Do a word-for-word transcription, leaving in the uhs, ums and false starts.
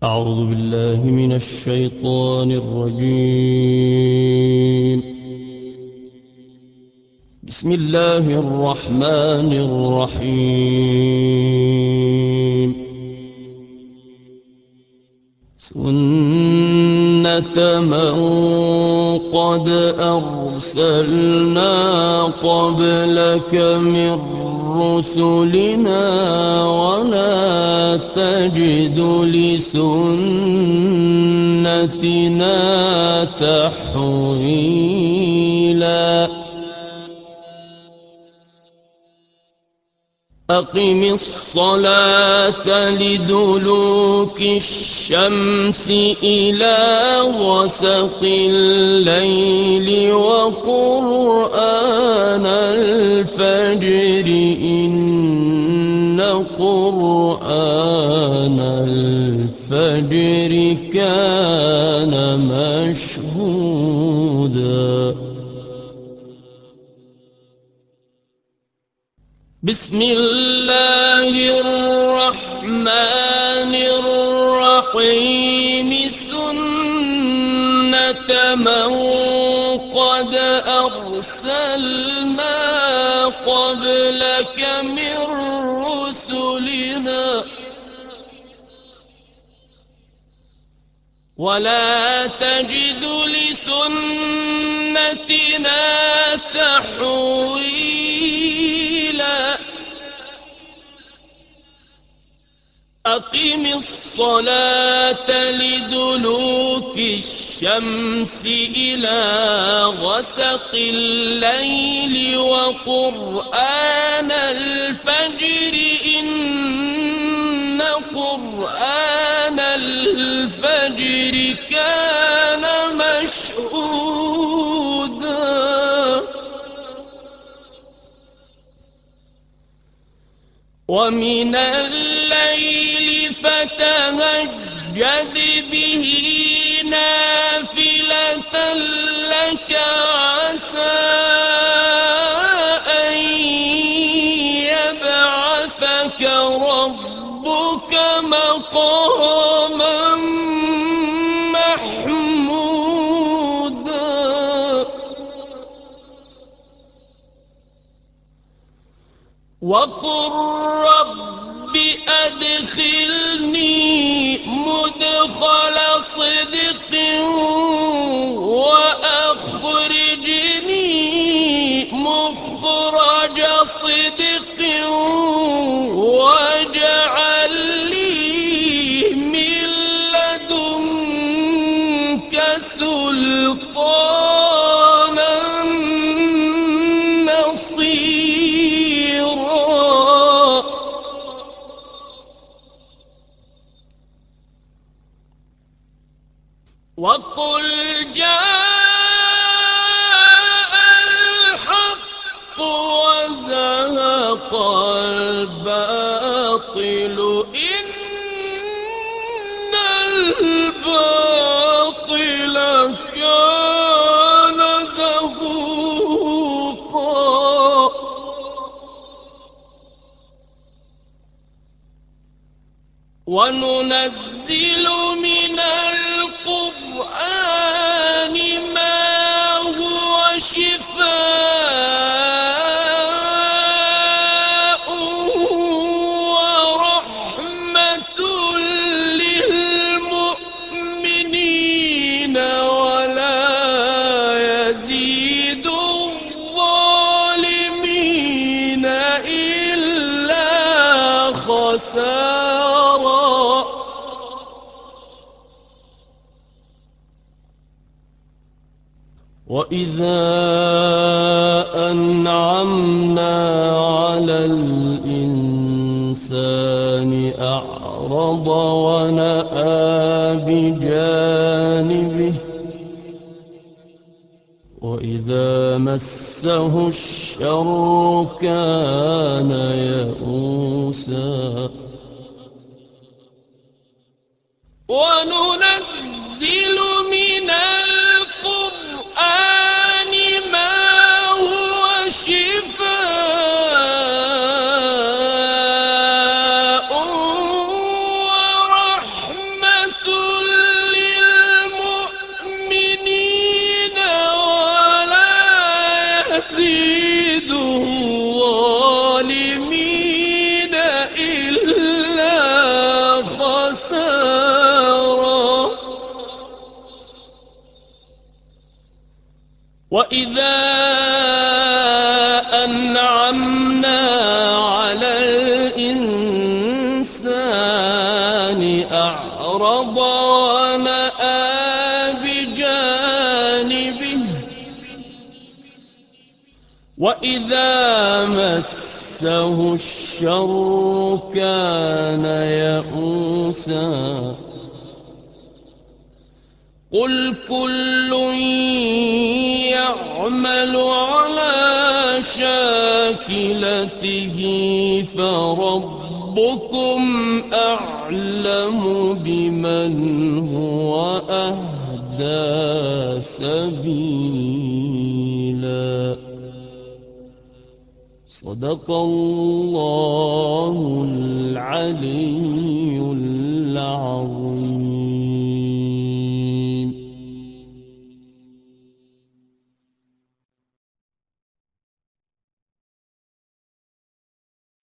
أعوذ بالله من الشيطان الرجيم. بسم الله الرحمن الرحيم. سنة من قد أرسلنا قبلك من رسلنا ولا تجد لسنتنا تحويلا. أقم الصلاة لدلوك الشمس إلى غسق الليل وقرآن الفجر إن قرآن الفجر كان مشهودا. بسم الله الرحمن الرحيم. سنة من قد أرسلنا قبلك من رسلنا ولا تجد لسنتنا تحويلا. أقم الصلاة لدلوك الشمس إلى غسق الليل وقرآن الفجر إن قرآن الفجر كان مشهودا. ومن الليل فتهجد به نافلة لك عسى أن يبعثك ربك مقاما محمودا. وقل رب أدخلني مدخل صدق وأخرجني مخرج صدق واجعل لي من لدنك سلطانا نصيرا. وقل جاء الحق وزهق الباطل إن الباطل كان زهوقا. وننزل من القرآن ما هو شفاء ورحمة للمؤمنين ولا يزيد الظالمين إلا خسارا. وإذا أنعمنا على الإنسان أعرض ونأى بجانبه وإذا مسه الشر كان يئوسا. وننزل من القرآن ما هو شفاء ورحمة نارا وإذا أنعمنا على الإنسان أعرض ونأى بجانبه وإذا مسه الشر كان يئوسا قل كل يعمل على شاكلته فربكم أعلم بمن هو أهدى سبيلا صدق الله العلي